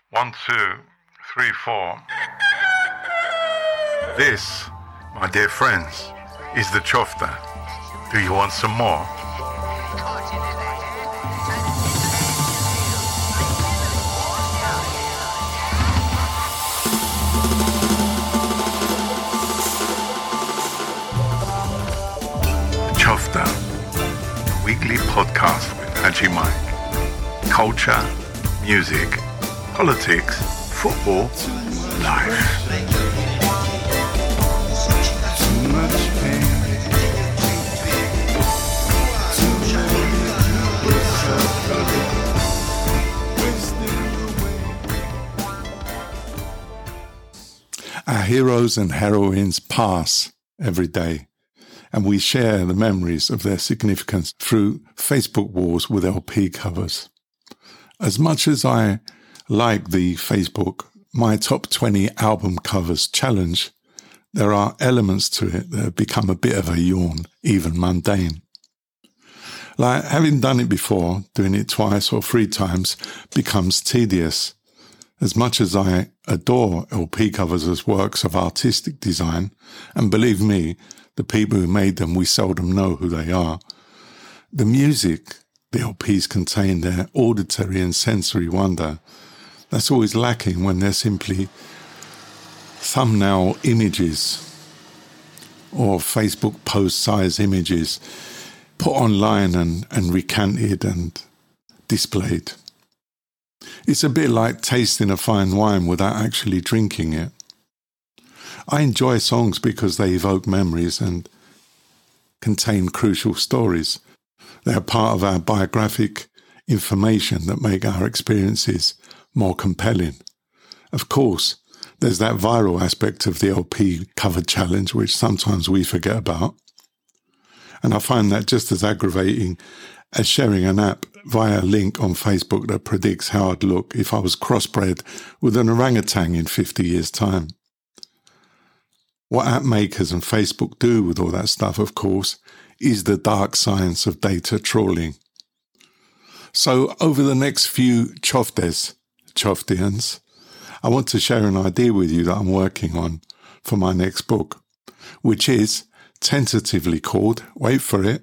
1, 2, 3, 4. This, my dear friends, is the Chofta. Do you want some more? Chofta, a weekly podcast with Haji Mike. Culture, music, politics, football, life. Our heroes and heroines pass every day, and we share the memories of their significance through Facebook walls with LP covers. As much as I like the Facebook My Top 20 Album Covers challenge, there are elements to it that have become a bit of a yawn, even mundane. Like having done it before, doing it twice or 3 times becomes tedious. As much as I adore LP covers as works of artistic design, and believe me, the people who made them, we seldom know who they are, the music the LPs contain, their auditory and sensory wonder, that's always lacking when they're simply thumbnail images or Facebook post-size images put online and recanted and displayed. It's a bit like tasting a fine wine without actually drinking it. I enjoy songs because they evoke memories and contain crucial stories. They are part of our biographic information that make our experiences more compelling. Of course, there's that viral aspect of the LP cover challenge, which sometimes we forget about. And I find that just as aggravating as sharing an app via a link on Facebook that predicts how I'd look if I was crossbred with an orangutan in 50 years' time. What app makers and Facebook do with all that stuff, of course, is the dark science of data trawling. So over the next few Choftians, I want to share an idea with you that I'm working on for my next book, which is tentatively called, wait for it,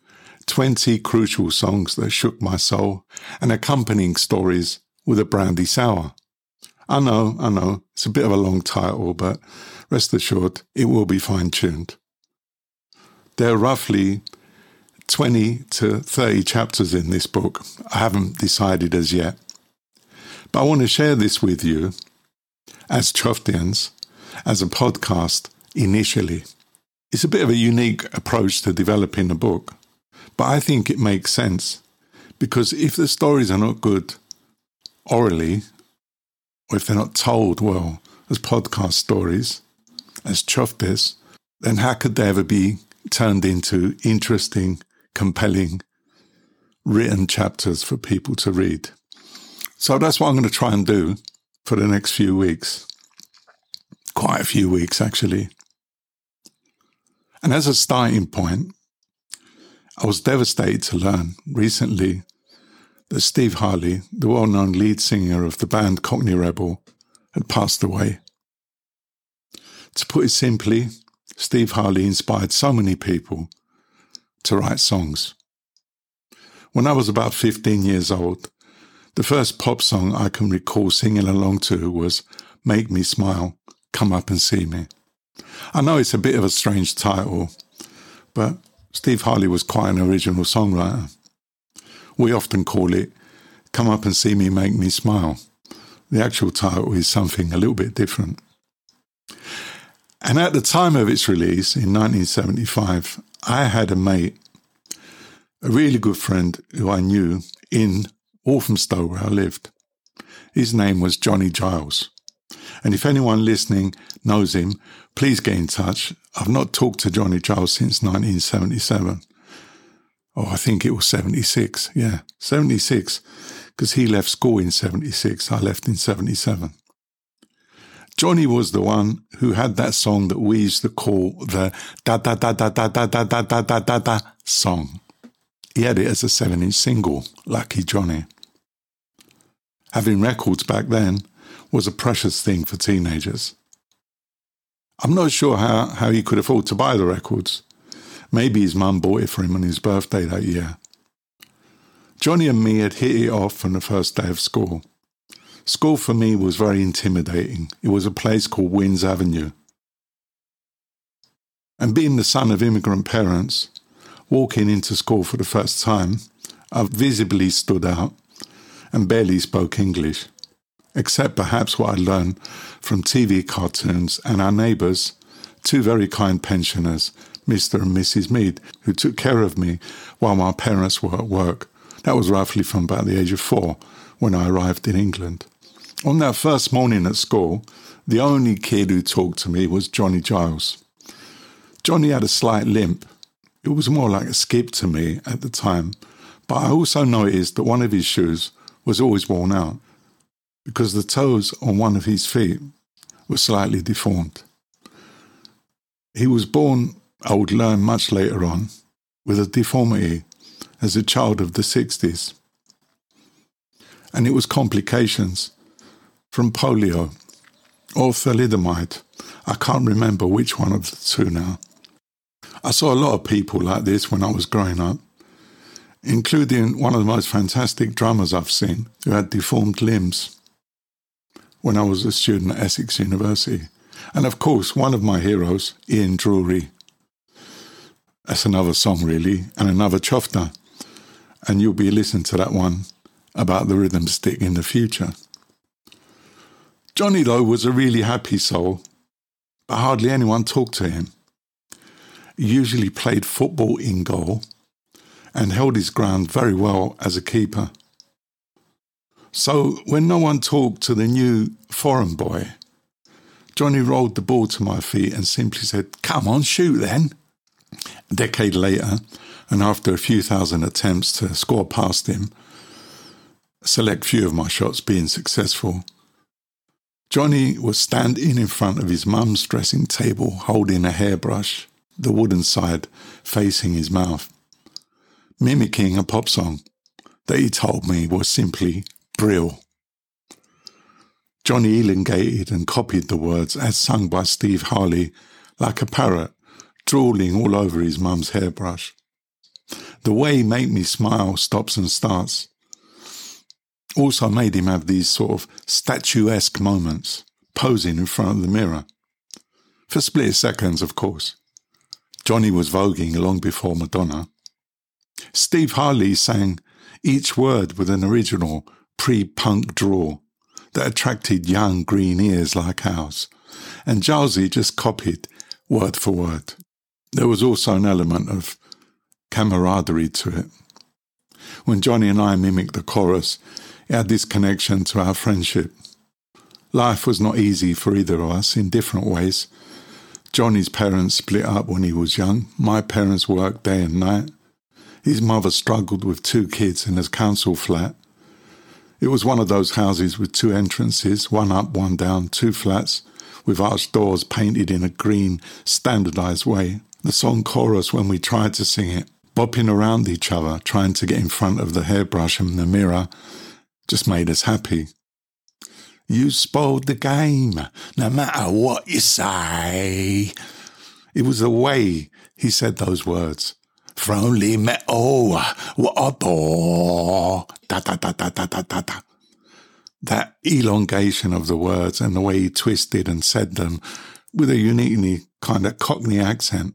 20 Crucial Songs That Shook My Soul and Accompanying Stories with a Brandy Sour. I know, it's a bit of a long title, but rest assured, it will be fine-tuned. There are roughly 20 to 30 chapters in this book. I haven't decided as yet. But I want to share this with you as Choftians, as a podcast initially. It's a bit of a unique approach to developing a book, but I think it makes sense because if the stories are not good orally, or if they're not told well as podcast stories, as Choftes, then how could they ever be turned into interesting, compelling, written chapters for people to read? So that's what I'm going to try and do for the next few weeks. Quite a few weeks, actually. And as a starting point, I was devastated to learn recently that Steve Harley, the well-known lead singer of the band Cockney Rebel, had passed away. To put it simply, Steve Harley inspired so many people to write songs. When I was about 15 years old, the first pop song I can recall singing along to was Make Me Smile, Come Up and See Me. I know it's a bit of a strange title, but Steve Harley was quite an original songwriter. We often call it Come Up and See Me, Make Me Smile. The actual title is something a little bit different. And at the time of its release in 1975, I had a mate, a really good friend who I knew in Walthamstow where I lived. His name was Johnny Giles. And if anyone listening knows him, please get in touch. I've not talked to Johnny Giles since 1977. Oh, I think it was 76. Yeah, 76. Because he left school in 76. I left in 77. Johnny was the one who had that song that we used to call the da-da-da-da-da-da-da-da-da-da-da song. He had it as a 7-inch single, Lucky Johnny. Having records back then was a precious thing for teenagers. I'm not sure how he could afford to buy the records. Maybe his mum bought it for him on his birthday that year. Johnny and me had hit it off from the first day of school. School for me was very intimidating. It was a place called Winds Avenue. And being the son of immigrant parents, walking into school for the first time, I visibly stood out and barely spoke English, except perhaps what I learned from TV cartoons and our neighbours, two very kind pensioners, Mr. and Mrs. Mead, who took care of me while my parents were at work. That was roughly from about the age of 4 when I arrived in England. On that first morning at school, the only kid who talked to me was Johnny Giles. Johnny had a slight limp. It was more like a skip to me at the time, but I also noticed that one of his shoes was always worn out because the toes on one of his feet were slightly deformed. He was born, I would learn much later on, with a deformity as a child of the 60s. And it was complications from polio or thalidomide. I can't remember which one of the two now. I saw a lot of people like this when I was growing up, including one of the most fantastic drummers I've seen who had deformed limbs when I was a student at Essex University. And of course, one of my heroes, Ian Drury. That's another song really, and another chofta. And you'll be listening to that one about the rhythm stick in the future. Johnny, though, was a really happy soul, but hardly anyone talked to him. He usually played football in goal and held his ground very well as a keeper. So when no one talked to the new foreign boy, Johnny rolled the ball to my feet and simply said, "Come on, shoot then." A decade later, and after a few thousand attempts to score past him, a select few of my shots being successful, Johnny was standing in front of his mum's dressing table holding a hairbrush, the wooden side facing his mouth, mimicking a pop song that he told me was simply Brill. Johnny elongated and copied the words as sung by Steve Harley like a parrot, drooling all over his mum's hairbrush. The way Make Me Smile stops and starts also made him have these sort of statuesque moments, posing in front of the mirror. For split seconds, of course. Johnny was voguing long before Madonna. Steve Harley sang each word with an original pre-punk drawl that attracted young green ears like ours, and Jalsey just copied word for word. There was also an element of camaraderie to it. When Johnny and I mimicked the chorus, it had this connection to our friendship. Life was not easy for either of us in different ways. Johnny's parents split up when he was young. My parents worked day and night. His mother struggled with 2 kids in a council flat. It was one of those houses with 2 entrances, one up, one down, 2 flats, with arched doors painted in a green, standardised way. The song chorus, when we tried to sing it, bopping around each other, trying to get in front of the hairbrush and the mirror, just made us happy. You spoiled the game, no matter what you say. It was the way he said those words. Only metal, what a bore. Da, da, da, da, da, da, da, da. That elongation of the words and the way he twisted and said them with a uniquely kind of Cockney accent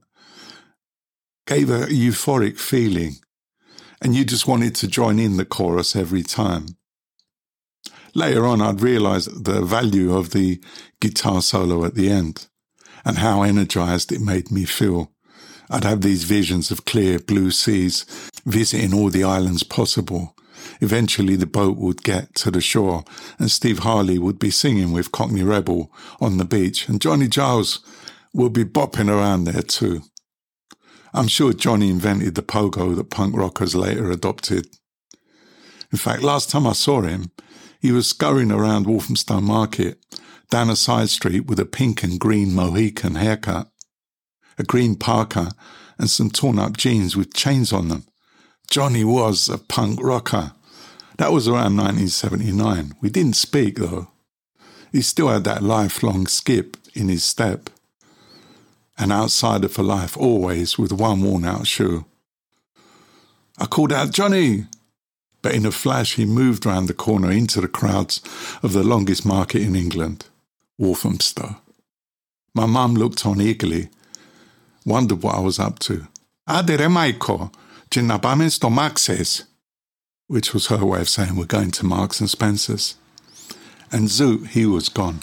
gave a euphoric feeling, and you just wanted to join in the chorus every time. Later on, I'd realised the value of the guitar solo at the end and how energised it made me feel. I'd have these visions of clear blue seas, visiting all the islands possible. Eventually the boat would get to the shore and Steve Harley would be singing with Cockney Rebel on the beach, and Johnny Giles would be bopping around there too. I'm sure Johnny invented the pogo that punk rockers later adopted. In fact, last time I saw him, he was scurrying around Walthamstow Market, down a side street with a pink and green Mohican haircut, a green parka and some torn-up jeans with chains on them. Johnny was a punk rocker. That was around 1979. We didn't speak, though. He still had that lifelong skip in his step. An outsider for life, always with one worn-out shoe. I called out, "Johnny!" But in a flash he moved round the corner into the crowds of the longest market in England, Walthamstow. My mum looked on eagerly, wondered what I was up to. "Adere Maiko, Jinnabames to Maxes," which was her way of saying we're going to Marks and Spencer's. And zoot, he was gone.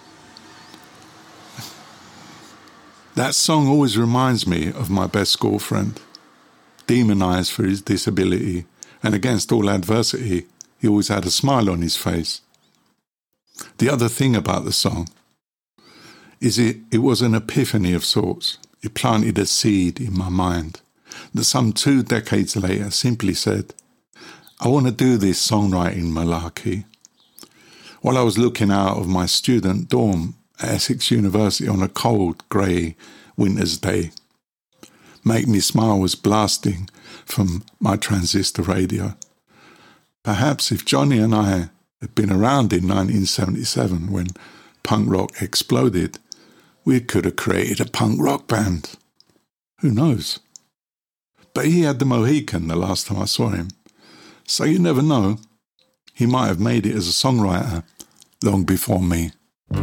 That song always reminds me of my best school friend. Demonised for his disability, and against all adversity, he always had a smile on his face. The other thing about the song is it was an epiphany of sorts. It planted a seed in my mind that some 2 decades later simply said, I want to do this songwriting malarkey. While I was looking out of my student dorm at Essex University on a cold, grey winter's day, Make Me Smile was blasting from my transistor radio. Perhaps if Johnny and I had been around in 1977 when punk rock exploded, we could have created a punk rock band. Who knows? But he had the Mohican the last time I saw him. So you never know. He might have made it as a songwriter long before me.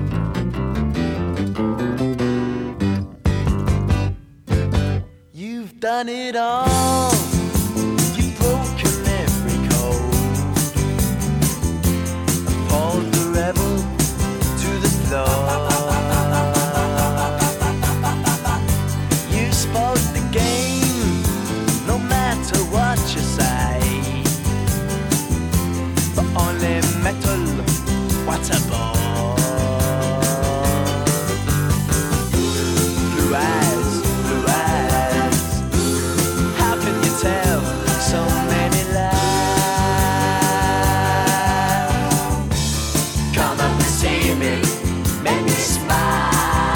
You've done it all. You've broken every code. Appalled the rebel to the floor. You spoke the game, no matter what you say. But only metal, what a bore. Blue eyes, blue eyes. How can you tell so many lies? Come up and see me, make me smile.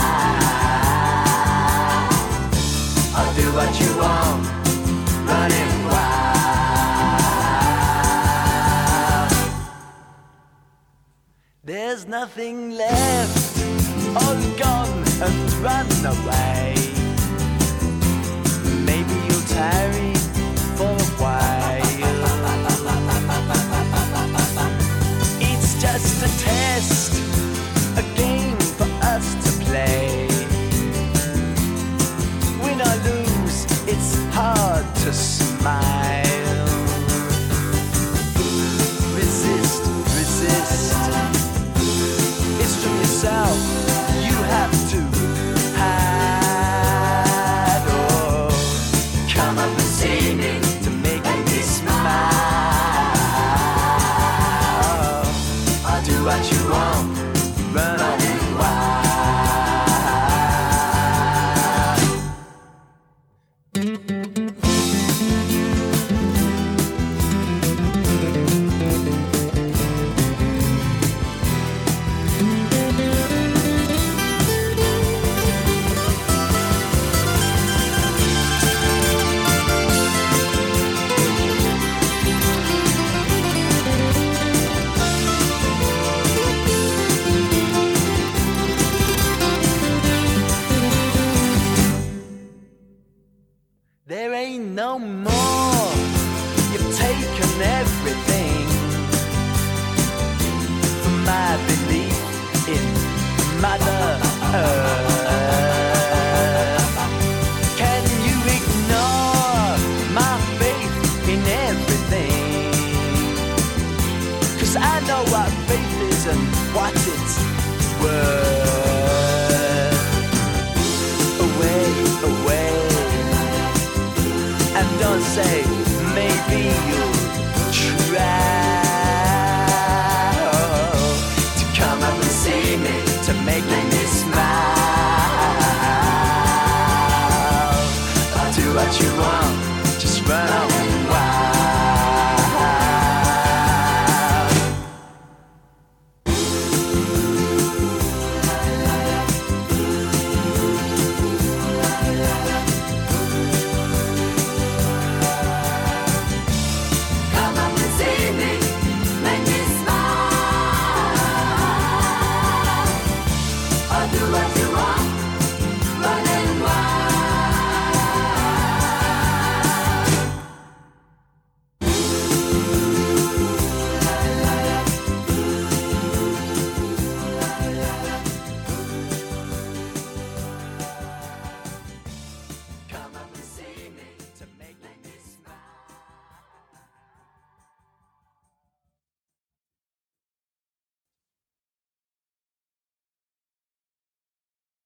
I'll do what you want, running wild. There's nothing left, all gone and run away. Maybe you'll tarry for a while. It's just a test, a game for us to play. Win or lose, it's hard to smile. Resist, resist. It's from yourself you have to hide. Oh, come up and see me to make me smile. I'll do what you want, running wild. There ain't no more. You've taken everything from my belief in my